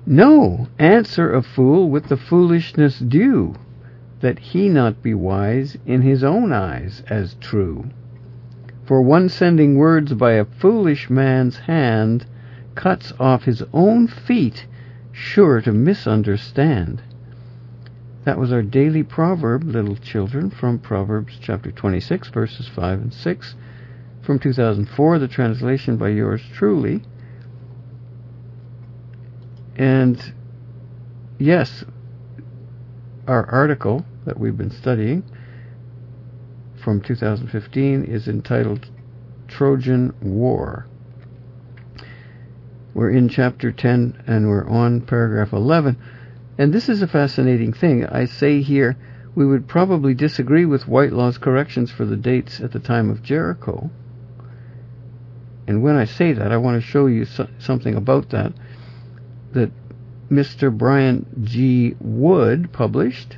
No, answer a fool with the foolishness due, that he not be wise in his own eyes as true. For one sending words by a foolish man's hand cuts off his own feet, sure to misunderstand. That was our daily proverb, little children, from Proverbs chapter 26, verses 5 and 6, from 2004, the translation by yours truly. And yes, our article that we've been studying from 2015 is entitled Trojan War. We're in chapter 10 and we're on paragraph 11. And this is a fascinating thing. I say here we would probably disagree with Whitelaw's corrections for the dates at the time of Jericho. And when I say that, I want to show you something about that Mr. Brian G. Wood published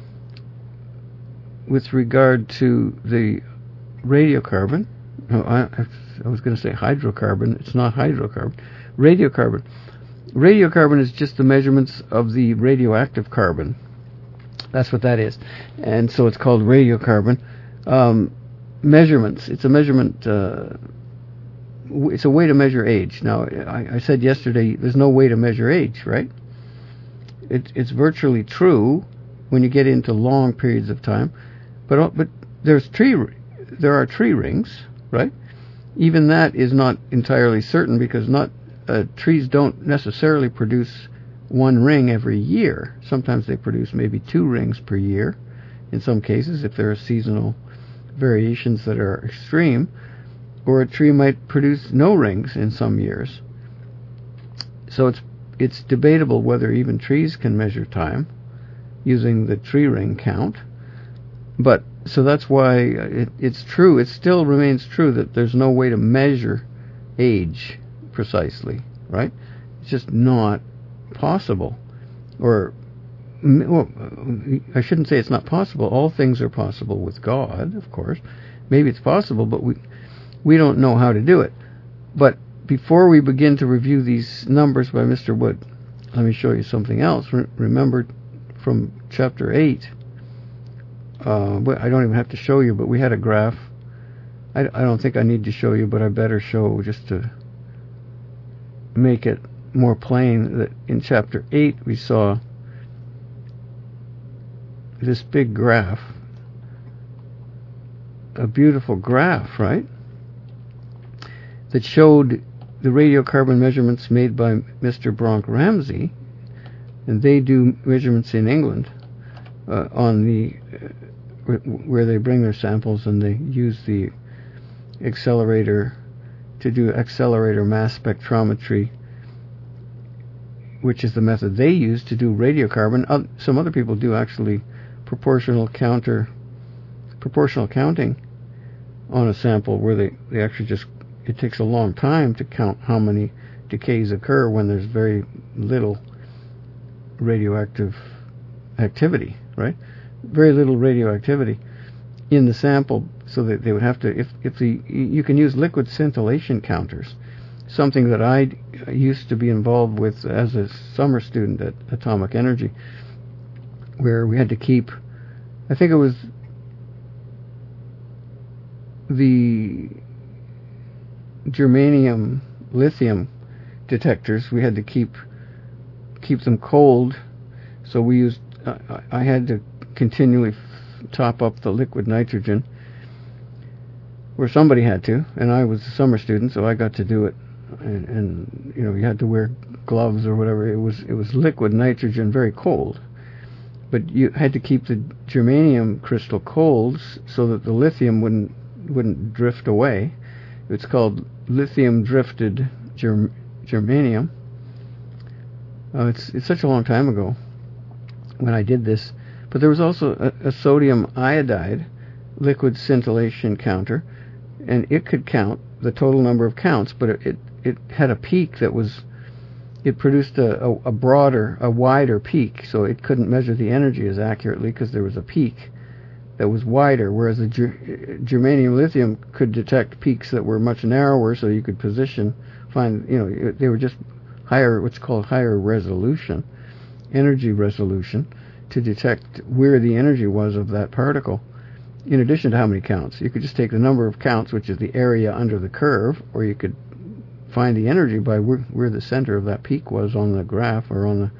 with regard to the radiocarbon. No, I was going to say hydrocarbon. It's not hydrocarbon. Radiocarbon. Radiocarbon is just the measurements of the radioactive carbon. That's what that is. And so it's called radiocarbon. Measurements. It's a measurement... it's a way to measure age. Now, I said yesterday there's no way to measure age, right? It's virtually true when you get into long periods of time, but there are tree rings, right? Even that is not entirely certain because trees don't necessarily produce one ring every year. Sometimes they produce maybe 2 rings per year. In some cases, if there are seasonal variations that are extreme. Or a tree might produce no rings in some years. So it's debatable whether even trees can measure time using the tree ring count. But so that's why it's true. It still remains true that there's no way to measure age precisely, right? It's just not possible. Or, well, I shouldn't say it's not possible. All things are possible with God, of course. Maybe it's possible, but we don't know how to do it. But before we begin to review these numbers by Mr. Wood, let me show you something else. Remember from chapter 8, I don't even have to show you, but we had a graph. I don't think I need to show you, but I better show just to make it more plain that in chapter 8 we saw this big graph. A beautiful graph, right? That showed the radiocarbon measurements made by Mr. Bronk Ramsey, and they do measurements in England on the where they bring their samples and they use the accelerator to do accelerator mass spectrometry, which is the method they use to do radiocarbon. Some other people do actually proportional counting on a sample where they actually just, it takes a long time to count how many decays occur when there's very little radioactive activity, right? Very little radioactivity in the sample, so that they would have to, you can use liquid scintillation counters, something that I used to be involved with as a summer student at Atomic Energy, where we had to keep, I think it was the germanium lithium detectors, we had to keep them cold, so we used I had to continually top up the liquid nitrogen, or somebody had to, and I was a summer student, so I got to do it, and you had to wear gloves or whatever. It was liquid nitrogen, very cold, but you had to keep the germanium crystal cold so that the lithium wouldn't drift away. It's called lithium drifted germanium. It's such a long time ago when I did this. But there was also a sodium iodide liquid scintillation counter, and it could count the total number of counts, but it had a peak that was, it produced a wider peak, so it couldn't measure the energy as accurately because there was a peak that was wider, whereas the germanium lithium could detect peaks that were much narrower, so you could find, they were just what's called higher resolution, energy resolution, to detect where the energy was of that particle, in addition to how many counts. You could just take the number of counts, which is the area under the curve, or you could find the energy by where the center of that peak was on the graph or on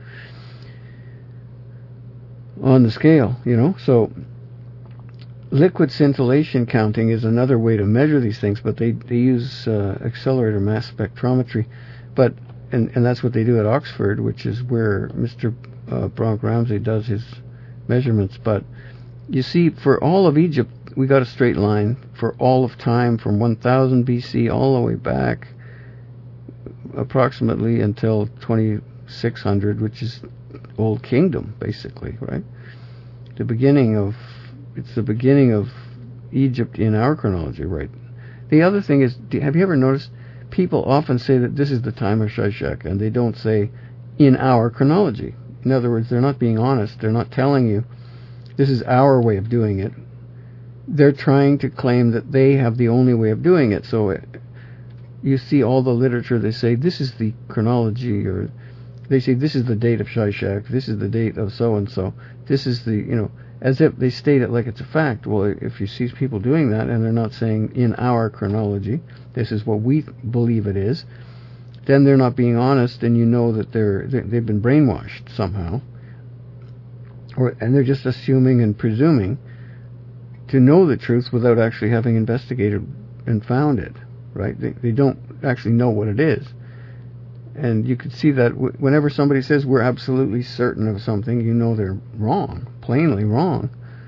the scale, So liquid scintillation counting is another way to measure these things, but they use accelerator mass spectrometry, and that's what they do at Oxford, which is where Mr. Bronk Ramsey does his measurements. But you see, for all of Egypt, we got a straight line for all of time from 1000 BC all the way back approximately until 2600, which is Old Kingdom, basically, right? It's the beginning of Egypt in our chronology, right? The other thing is, have you ever noticed people often say that this is the time of Shishak, and they don't say in our chronology. In other words, they're not being honest. They're not telling you this is our way of doing it. They're trying to claim that they have the only way of doing it. So you see all the literature, they say this is the chronology, or they say this is the date of Shishak, this is the date of so-and-so, this is the, as if they state it like it's a fact. Well, if you see people doing that and they're not saying in our chronology, this is what we believe it is, then they're not being honest, and you know that they've been brainwashed somehow, and they're just assuming and presuming to know the truth without actually having investigated and found it, right? They don't actually know what it is. And you could see that whenever somebody says we're absolutely certain of something, they're wrong, plainly wrong.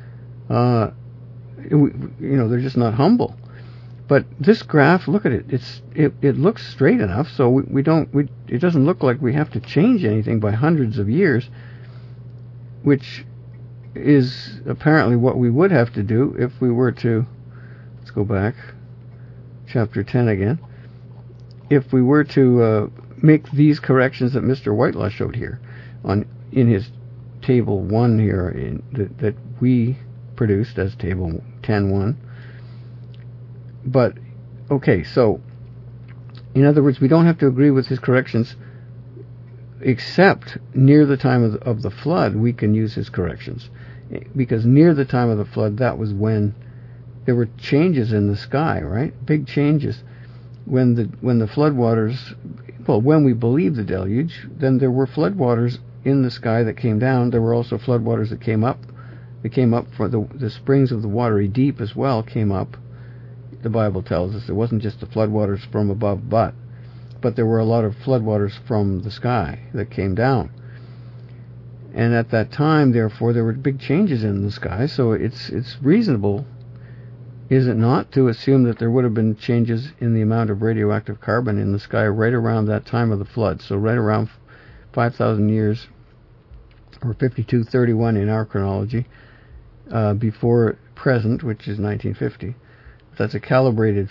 They're just not humble. But this graph, look at it. It looks straight enough, so it doesn't look like we have to change anything by hundreds of years, which is apparently what we would have to do if we were to, let's go back, chapter 10 again, if we were to make these corrections that Mr. Whitelaw showed here in his table 1 here that we produced as table 10.1. But, okay, so, in other words, we don't have to agree with his corrections, except near the time of the flood, we can use his corrections. Because near the time of the flood, that was when there were changes in the sky, right? Big changes. When the floodwaters, when we believe the deluge, then there were floodwaters in the sky that came down. There were also floodwaters that came up. They came up for the springs of the watery deep as well came up. The Bible tells us it wasn't just the floodwaters from above, but there were a lot of floodwaters from the sky that came down. And at that time, therefore, there were big changes in the sky, so it's reasonable, is it not, to assume that there would have been changes in the amount of radioactive carbon in the sky right around that time of the flood, so right around 5,000 years, or 5231 in our chronology, before present, which is 1950. That's a calibrated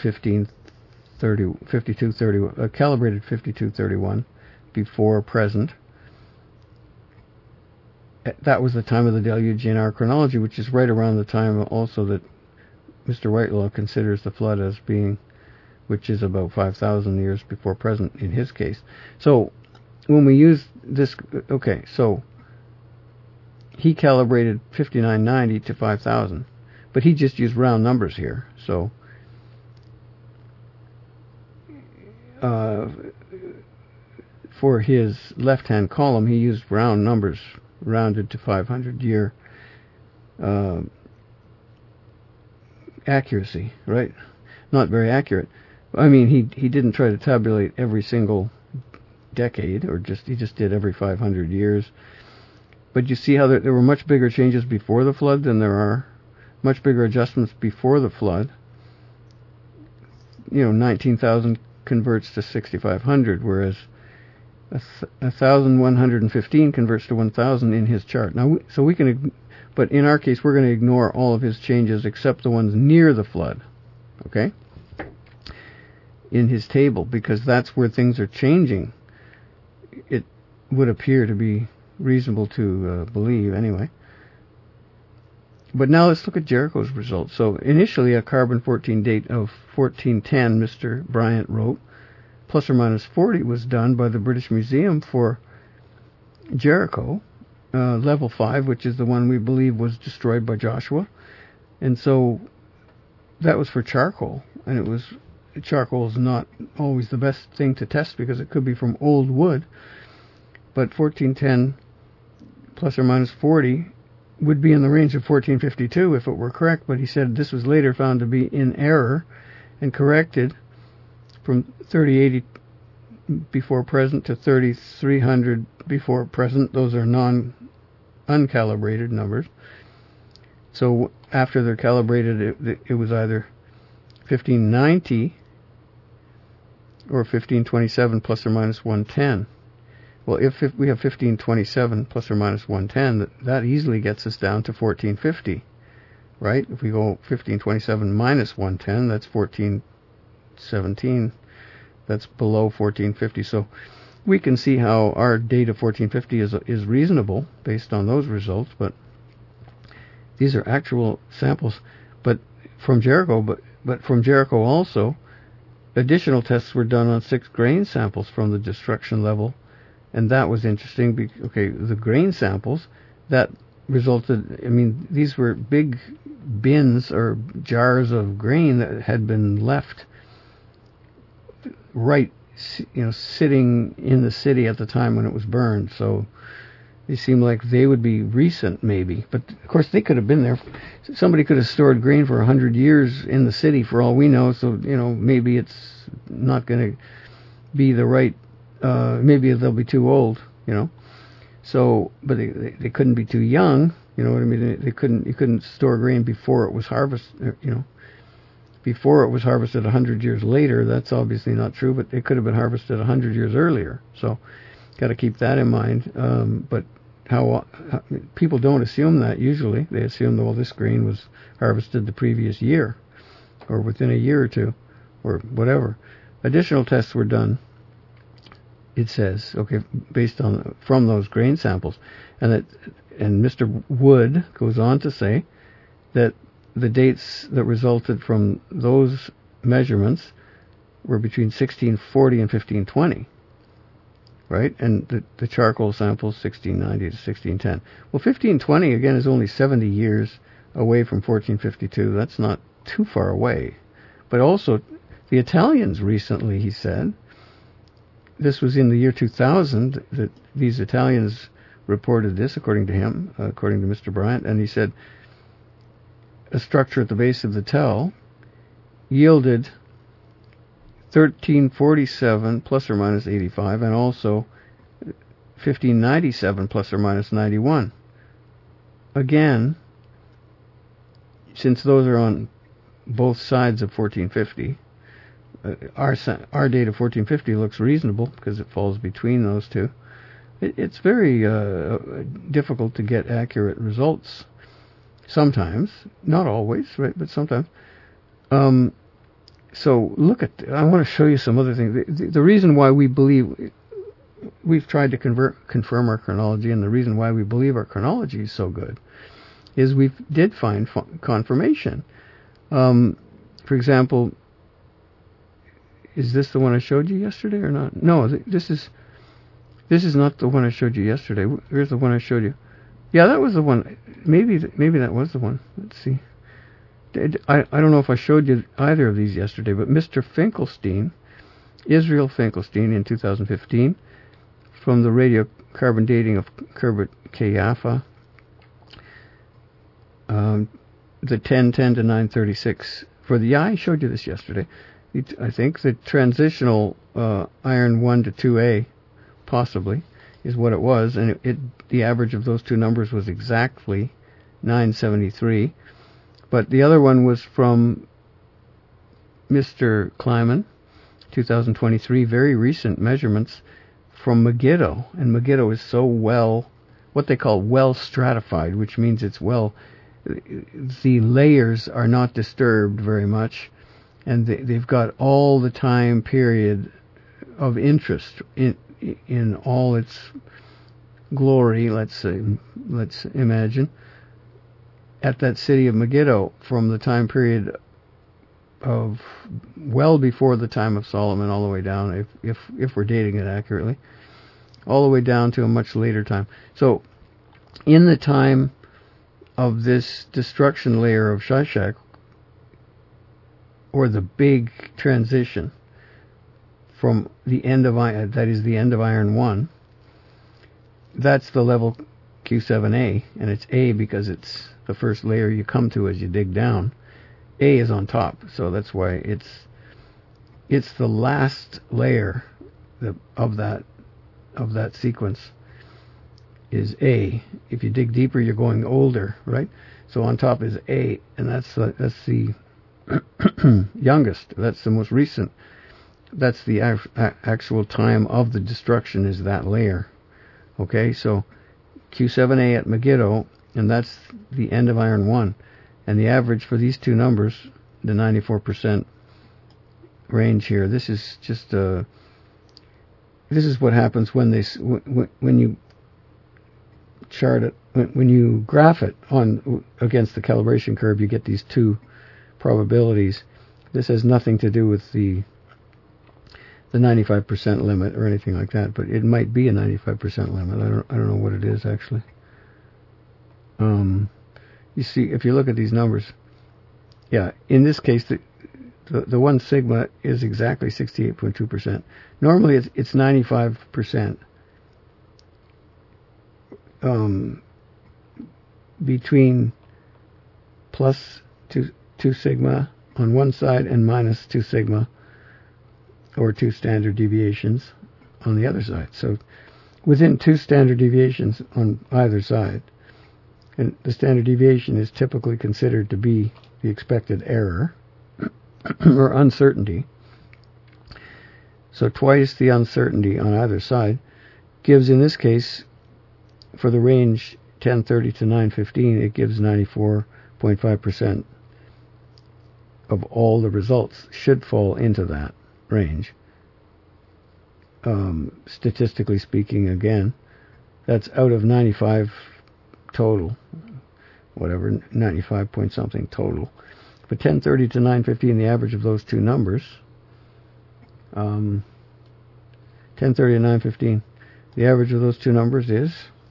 5231 before present. That was the time of the deluge in our chronology, which is right around the time also that Mr. Whitelaw considers the flood as being, which is about 5,000 years before present in his case. So when we use this, okay, so he calibrated 5990 to 5,000, but he just used round numbers here. So for his left-hand column, he used round numbers, rounded to 500-year accuracy, right? Not very accurate. I mean, he didn't try to tabulate every single decade, or he just did every 500 years. But you see how there were much bigger changes before the flood than there are much bigger adjustments before the flood. 19,000 converts to 6,500, whereas 1,115 converts to 1,000 in his chart. Now, but in our case, we're going to ignore all of his changes except the ones near the flood, okay, in his table, because that's where things are changing. It would appear to be reasonable to believe, anyway. But now let's look at Jericho's results. So initially, a carbon-14 date of 1410, Mr. Bryant wrote, plus or minus 40 was done by the British Museum for Jericho, level 5, which is the one we believe was destroyed by Joshua. And so that was for charcoal, and charcoal is not always the best thing to test because it could be from old wood, but 1410 plus or minus 40 would be in the range of 1452 if it were correct, but he said this was later found to be in error and corrected from 3080 before present to 3300 before present. Those are uncalibrated numbers. So after they're calibrated, it was either 1590 or 1527 plus or minus 110. Well, if we have 1527 plus or minus 110, that easily gets us down to 1450, right? If we go 1527 minus 110, that's 1417. That's below 1450. So we can see how our date of 1450 is reasonable based on those results, but these are actual samples, but from Jericho. But from Jericho also, additional tests were done on 6 grain samples from the destruction level. And that was interesting. The grain samples, that resulted, these were big bins or jars of grain that had been left sitting in the city at the time when it was burned. So they seem like they would be recent, maybe. But, of course, they could have been there. Somebody could have stored grain for 100 years in the city, for all we know. So, maybe it's not going to be the right... maybe they'll be too old, So, but they couldn't be too young, you know what I mean? You couldn't store grain before it was harvested, before it was harvested 100 years later. That's obviously not true, but it could have been harvested 100 years earlier. So, got to keep that in mind. But how people don't assume that usually. They assume that, well, this grain was harvested the previous year, or within a year or two, or whatever. Additional tests were done. It says, based from those grain samples, and Mr. Wood goes on to say that the dates that resulted from those measurements were between 1640 and 1520, right? And the charcoal samples 1690 to 1610. Well, 1520 again is only 70 years away from 1452. That's not too far away, but also the Italians recently, he said. This was in the year 2000 that these Italians reported this, according to him, according to Mr. Bryant, and he said a structure at the base of the tell yielded 1347 plus or minus 85, and also 1597 plus or minus 91. Again, since those are on both sides of 1450, our date of 1450 looks reasonable because it falls between those two. It's very difficult to get accurate results sometimes, not always, right, but sometimes. So I want to show you some other things. The reason why we believe, we've tried to confirm our chronology, and the reason why we believe our chronology is so good is we did find confirmation. For example, is this the one I showed you yesterday or not? No, this is not the one I showed you yesterday. Here's the one I showed you. Yeah, that was the one. Maybe that was the one. Let's see. I don't know if I showed you either of these yesterday, but Mr. Finkelstein, Israel Finkelstein, in 2015, from the radiocarbon dating of Khirbet Qeiyafa, the 1010 to 936. I showed you this yesterday. I think the transitional iron 1 to 2A, possibly, is what it was, and the average of those two numbers was exactly 973. But the other one was from Mr. Kleiman, 2023, very recent measurements from Megiddo. And Megiddo is so what they call well stratified, which means the layers are not disturbed very much, and they've got all the time period of interest in all its glory, let's imagine, at that city of Megiddo from the time period of well before the time of Solomon, all the way down, if we're dating it accurately, all the way down to a much later time. So, in the time of this destruction layer of Shishak, or the big transition from the end of iron, that is the end of iron 1, that's the level Q7A, and it's A because it's the first layer you come to as you dig down. A is on top, so that's why it's the last layer of that sequence is A. If you dig deeper, you're going older, right? So on top is A, and that's the youngest. That's the most recent. That's the actual time of the destruction is that layer. Okay, so Q7A at Megiddo, and that's the end of iron 1. And the average for these two numbers, the 94% range here, this is just this is what happens when you chart it, when you graph it on against the calibration curve, you get these two probabilities. This has nothing to do with the 95% limit or anything like that, but it might be a 95% limit. I don't know what it is actually. You see, if you look at these numbers, yeah, in this case, the 1 sigma is exactly 68.2%. Normally, it's 95%. Between plus 2 sigma on one side and minus 2 sigma, or 2 standard deviations on the other side. So within 2 standard deviations on either side. And the standard deviation is typically considered to be the expected error or uncertainty. So twice the uncertainty on either side gives, in this case, for the range 1030 to 915, it gives 94.5% of all the results should fall into that range. Statistically speaking, again, that's out of 95 total, whatever, 95 point something total. But 1030 to 915, the average of those two numbers, 1030 to 915, the average of those two numbers is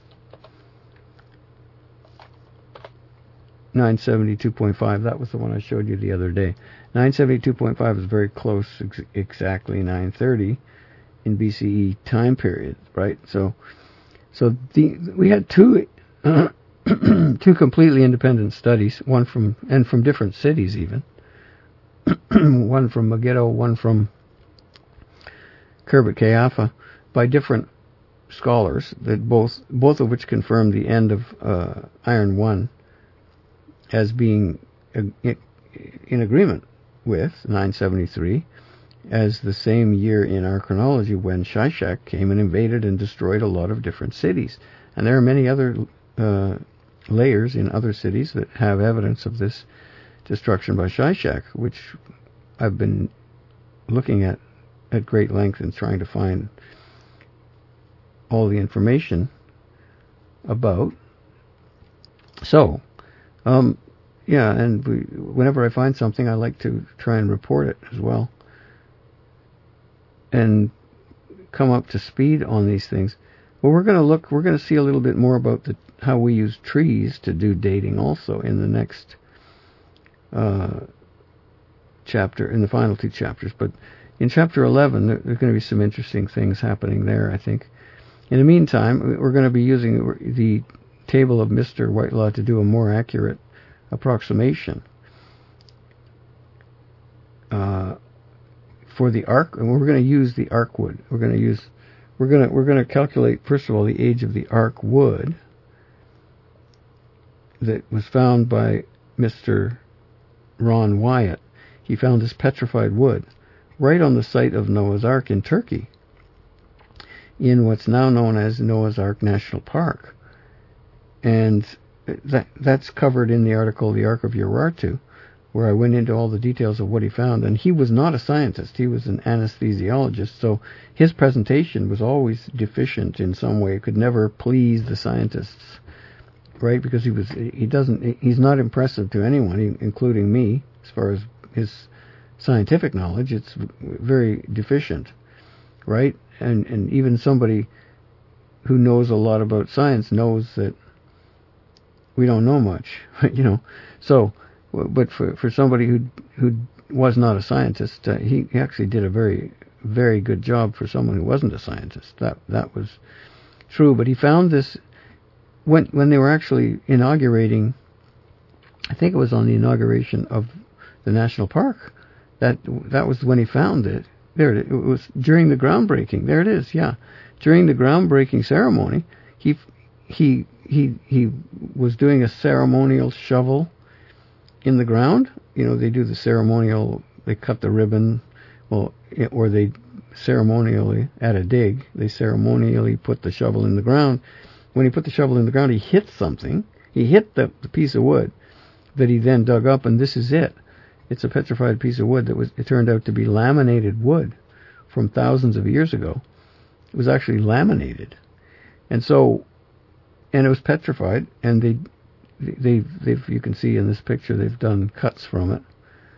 972.5. That was the one I showed you the other day. 972.5 is very close, exactly 930 in BCE time period, right? So we had two completely independent studies, one from different cities even, one from Megiddo, one from Khirbet Qeiyafa, by different scholars, that both of which confirmed the end of Iron 1 as being in agreement with 973 as the same year in our chronology when Shishak came and invaded and destroyed a lot of different cities. And there are many other layers in other cities that have evidence of this destruction by Shishak, which I've been looking at great length and trying to find all the information about. So, yeah, and whenever I find something, I like to try and report it as well and come up to speed on these things. Well, we're going to see a little bit more about how we use trees to do dating also in the next chapter, in the final two chapters. But in chapter 11, there's going to be some interesting things happening there, I think. In the meantime, we're going to be using the table of Mr. Whitelaw to do a more accurate approximation for the arc, and we're going to use the arc wood. We're going to calculate first of all the age of the arc wood that was found by Mr. Ron Wyatt. He found this petrified wood right on the site of Noah's Ark in Turkey, in what's now known as Noah's Ark National Park. And that's covered in the article, The Ark of Urartu, where I went into all the details of what he found. And he was not a scientist. He was an anesthesiologist. So his presentation was always deficient in some way. It could never please the scientists, right? Because he's not impressive to anyone, including me, as far as his scientific knowledge. It's very deficient, right? And even somebody who knows a lot about science knows that we don't know much, you know. So, but for somebody who was not a scientist, he actually did a very, very good job for someone who wasn't a scientist. That was true. But he found this when they were actually inaugurating. I think it was on the inauguration of the national park. That was when he found it. There it was during the groundbreaking. There it is. Yeah, during the groundbreaking ceremony, he was doing a ceremonial shovel in the ground. You know, they do the ceremonial. They cut the ribbon, or they ceremonially at a dig. They ceremonially put the shovel in the ground. When he put the shovel in the ground, he hit something. He hit the piece of wood that he then dug up, and this is it. It's a petrified piece of wood it turned out to be laminated wood from thousands of years ago. It was actually laminated. And it was petrified, and they've you can see in this picture, they've done cuts from it.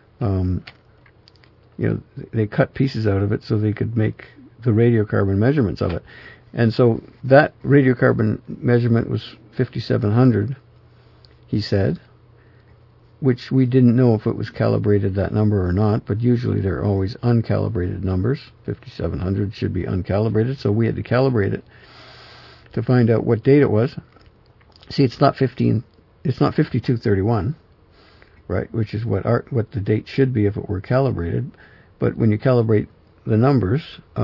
You know, they cut pieces out of it so they could make the radiocarbon measurements of it. And so that radiocarbon measurement was 5,700, he said, which we didn't know if it was calibrated, that number, or not, but usually they're always uncalibrated numbers. 5,700 should be uncalibrated, so we had to calibrate it to find out what date it was. See, it's not 5231, right, which is what the date should be if it were calibrated. But when you calibrate the numbers,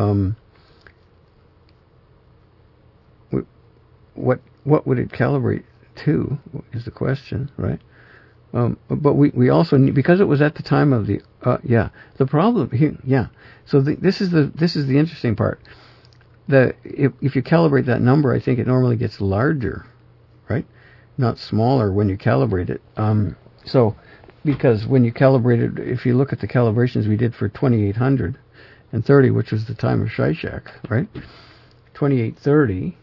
what would it calibrate to is the question, right? But we also need, because it was at the time of the problem here, So this is the interesting part. If you calibrate that number, I think it normally gets larger, right? Not smaller when you calibrate it. So because when you calibrate it, if you look at the calibrations we did for 2830, which was the time of Shishak, right? 2830.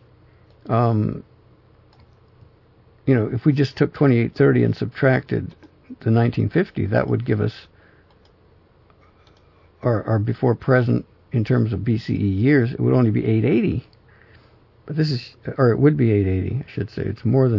You know, if we just took 2830 and subtracted the 1950, that would give us our before present in terms of BCE years. It would only be 880. But it would be 880, I should say. It's more.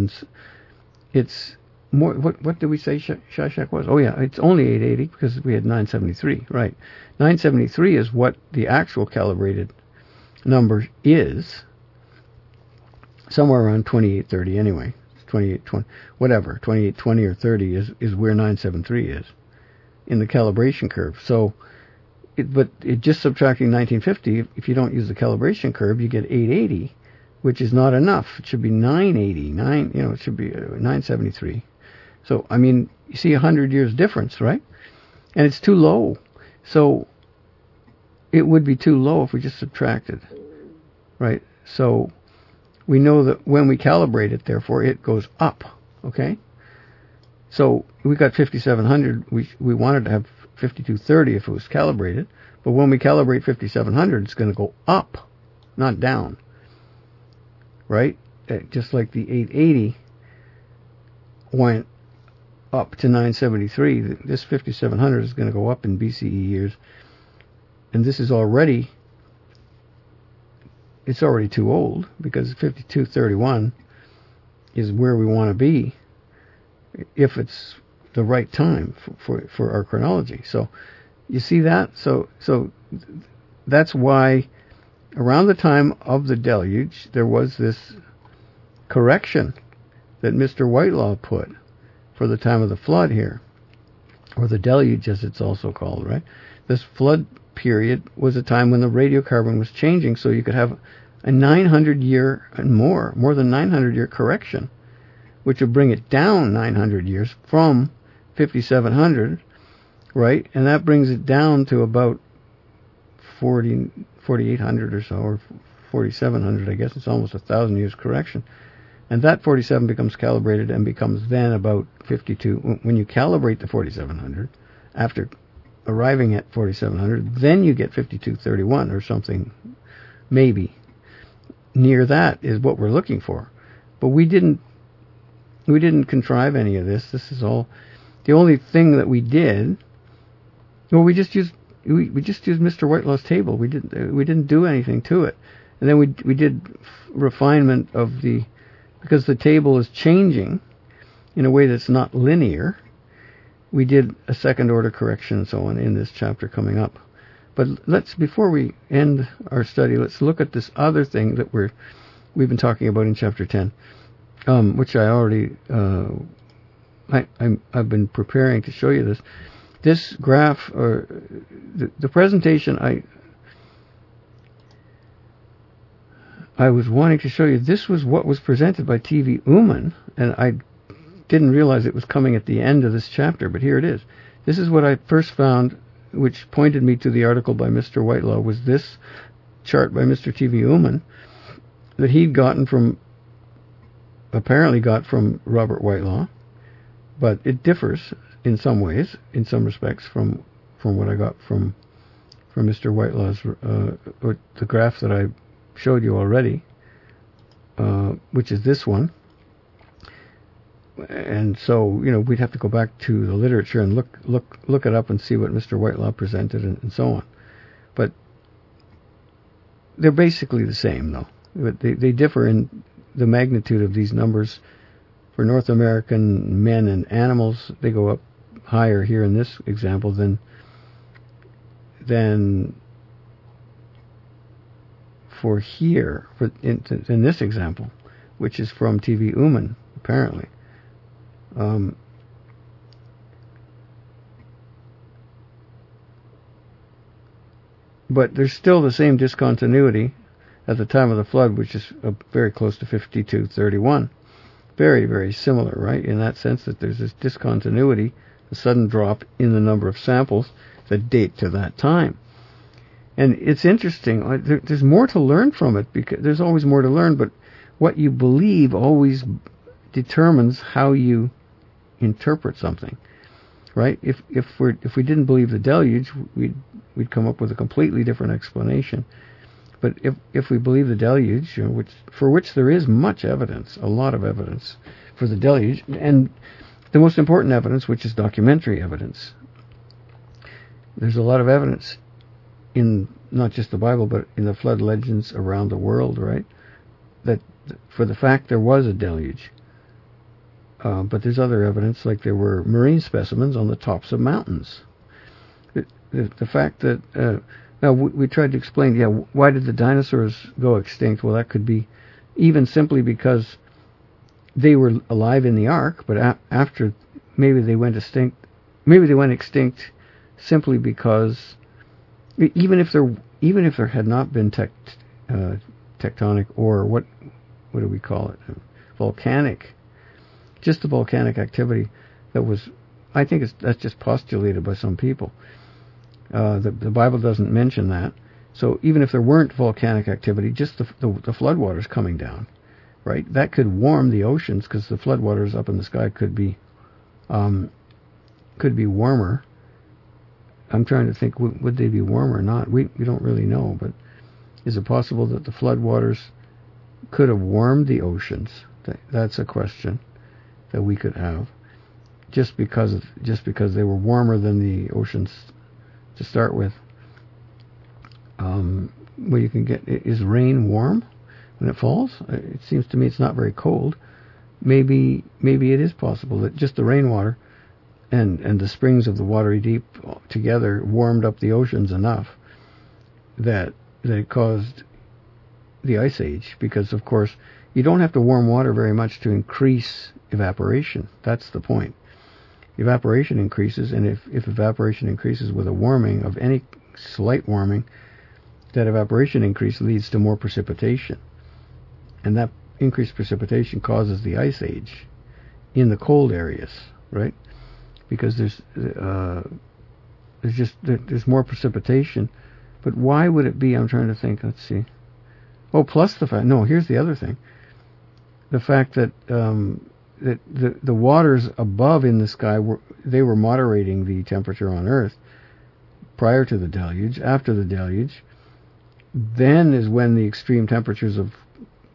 What did we say Shishak was? Oh yeah, it's only 880 because we had 973, right? 973 is what the actual calibrated number is. Somewhere around 2830 anyway. 2820, whatever, 2820 or 30 is where 973 is in the calibration curve. So, just subtracting 1950, if you don't use the calibration curve, you get 880, which is not enough. It should be 980, it should be 973. So, I mean, you see 100 years difference, right? And it's too low. So, it would be too low if we just subtracted, right? So, we know that when we calibrate it, therefore, it goes up, okay? So we got 5,700. We wanted to have 5,230 if it was calibrated. But when we calibrate 5,700, it's going to go up, not down, right? Just like the 880 went up to 973, this 5,700 is going to go up in BCE years. And this is already... It's already too old because 5231 is where we want to be if it's the right time for our chronology. So you see that? So that's why around the time of the deluge there was this correction that Mr. Whitelaw put for the time of the flood here, or the deluge as it's also called, right? This flood period was a time when the radiocarbon was changing, so you could have a 900-year and more than 900-year correction, which would bring it down 900 years from 5,700, right? And that brings it down to about 4,800 or so, or 4,700, I guess. It's almost 1,000 years correction. And that 47 becomes calibrated and becomes then about 52. When you calibrate the 4,700, after arriving at 4,700, then you get 5231 or something, maybe. Near that is what we're looking for. But we didn't contrive any of this. This is all... The only thing that we did Well, we just used Mr. Whitelaw's table. We didn't do anything to it, and then we did refinement of because the table is changing in a way that's not linear. We did a second order correction and so on in this chapter coming up. But before we end our study, let's look at this other thing that we've been talking about in chapter 10, which I already I've been preparing to show you this. This graph, or the presentation, I was wanting to show you. This was what was presented by T.V. Uman, and I didn't realize it was coming at the end of this chapter, but here it is. This is what I first found, which pointed me to the article by Mr. Whitelaw, was this chart by Mr. T.V. Uman that he'd apparently got from Robert Whitelaw, but it differs in some ways, in some respects, from what I got from Mr. Whitelaw's, or the graph that I showed you already, which is this one. And so, we'd have to go back to the literature and look it up and see what Mr. Whitelaw presented and so on. But they're basically the same, though. But they differ in the magnitude of these numbers. For North American men and animals, they go up higher here in this example than for here, in this example, which is from T.V. Uman, apparently. But there's still the same discontinuity at the time of the flood, which is very close to 5231. Very, very similar, right? In that sense that there's this discontinuity, a sudden drop in the number of samples that date to that time. And it's interesting. There's more to learn from it, because there's always more to learn, but what you believe always determines how you interpret something, right? If we didn't believe the deluge, we'd come up with a completely different explanation. But if we believe the deluge, for which there is much evidence, a lot of evidence for the deluge, and the most important evidence, which is documentary evidence, there's a lot of evidence in not just the Bible, but in the flood legends around the world, right? That for the fact there was a deluge. But there's other evidence, like there were marine specimens on the tops of mountains. The fact that now we tried to explain, why did the dinosaurs go extinct? Well, that could be even simply because they were alive in the ark, but after maybe they went extinct. Maybe they went extinct simply because even if there had not been tectonic, or what do we call it, volcanic. Just the volcanic activity that was, I think that's just postulated by some people. The Bible doesn't mention that. So even if there weren't volcanic activity, just the floodwaters coming down, right? That could warm the oceans, because the floodwaters up in the sky could be warmer. I'm trying to think, would they be warmer or not? We don't really know, but is it possible that the floodwaters could have warmed the oceans? That's a question that we could have, just because they were warmer than the oceans to start with. Well, you can get, is rain warm when it falls? It seems to me it's not very cold. Maybe it is possible that just the rainwater and the springs of the watery deep together warmed up the oceans enough that it caused the ice age, because of course you don't have to warm water very much to increase evaporation. That's the point. Evaporation increases, and if evaporation increases with a warming of any slight warming, that evaporation increase leads to more precipitation, and that increased precipitation causes the ice age in the cold areas, right? Because there's more precipitation. But why would it be? I'm trying to think. Let's see. Oh, plus the fact. No, here's the other thing. The fact that that the waters above in the sky were moderating the temperature on Earth prior to the deluge. After the deluge, then is when the extreme temperatures of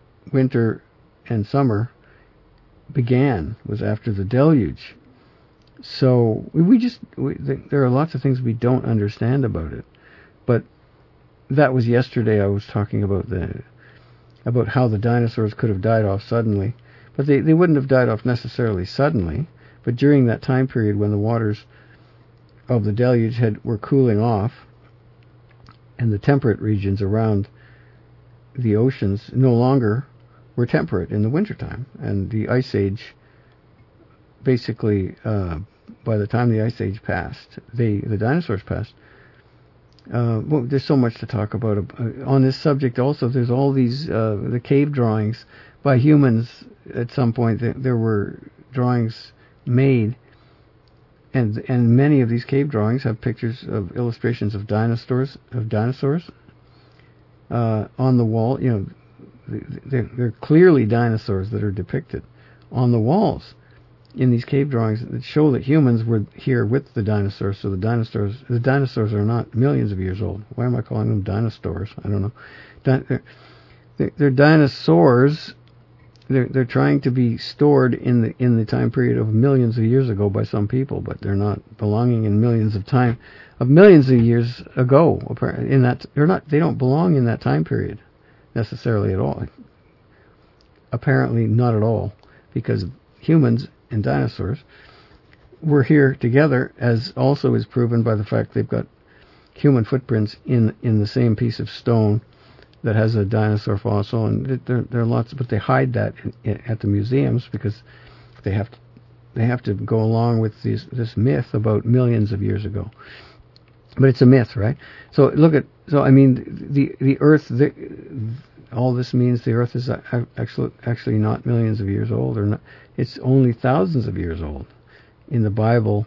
winter and summer began. Was after the deluge. So there are lots of things we don't understand about it. But that was yesterday. I was talking about how the dinosaurs could have died off suddenly, but they wouldn't have died off necessarily suddenly. But during that time period when the waters of the deluge were cooling off, and the temperate regions around the oceans no longer were temperate in the wintertime, and the ice age basically, by the time the ice age passed, the dinosaurs passed. Well, there's so much to talk about on this subject. Also, there's all these the cave drawings by humans. At some point, there were drawings made, and many of these cave drawings have pictures of illustrations of dinosaurs on the wall. You know, they're clearly dinosaurs that are depicted on the walls in these cave drawings that show that humans were here with the dinosaurs. So the dinosaurs are not millions of years old. Why am I calling them dinosaurs? I don't know. They're dinosaurs. They're trying to be stored in the time period of millions of years ago by some people, but they're not belonging in millions of years ago. They don't belong in that time period necessarily at all. Apparently not at all, because humans and dinosaurs were here together, as also is proven by the fact they've got human footprints in the same piece of stone that has a dinosaur fossil, and there are lots, but they hide that at the museums because they have to go along with this myth about millions of years ago. But it's a myth, right? So I mean, the Earth. All this means the Earth is actually not millions of years old, or not. It's only thousands of years old. In the Bible,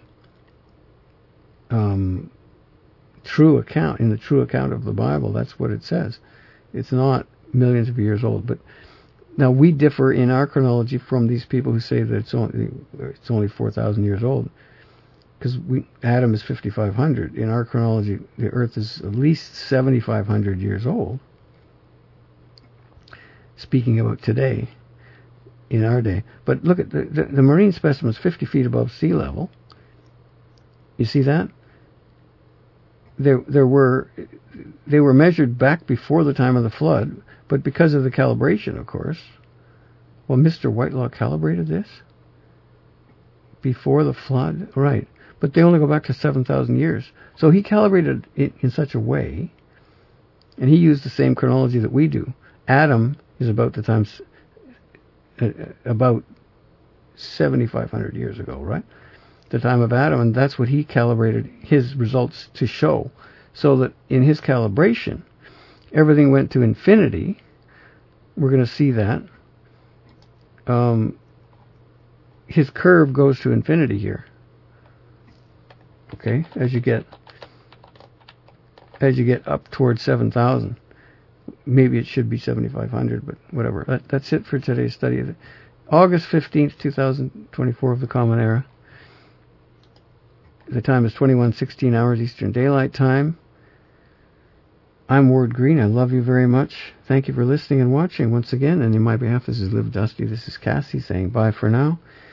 in the true account of the Bible, that's what it says. It's not millions of years old. But now we differ in our chronology from these people who say that it's only 4,000 years old, because Adam is 5,500. In our chronology, the Earth is at least 7,500 years old. Speaking about today, in our day. But look at the marine specimen is 50 feet above sea level. You see that? They were measured back before the time of the flood, but because of the calibration, of course. Well, Mr. Whitelaw calibrated this before the flood, right? But they only go back to 7,000 years. So he calibrated it in such a way, and he used the same chronology that we do. Adam is about 7,500 years ago, right? The time of Adam, and that's what he calibrated his results to show. So that in his calibration, everything went to infinity. We're going to see that. His curve goes to infinity here. Okay, as you get up towards 7,000. Maybe it should be 7,500, but whatever. That's it for today's study. August 15th, 2024 of the Common Era. The time is 21:16 hours Eastern Daylight Time. I'm Ward Green. I love you very much. Thank you for listening and watching once again. And in my behalf, this is Live Dusty. This is Cassie saying bye for now.